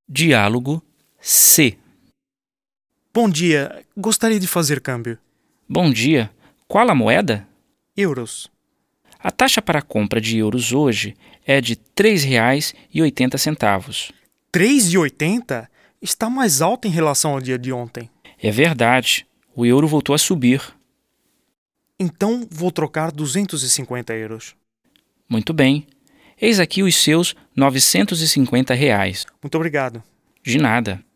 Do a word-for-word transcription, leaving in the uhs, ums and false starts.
Diálogo C. Bom dia, gostaria de fazer câmbio. Bom dia. Qual a moeda? Euros. A taxa para a compra de euros hoje é de três reais e oitenta centavos. três reais e oitenta centavos? Está mais alta em relação ao dia de ontem. É verdade. O euro voltou a subir. Então vou trocar duzentos e cinquenta euros. Muito bem. Eis aqui os seus novecentos e cinquenta reais. Muito obrigado. De nada.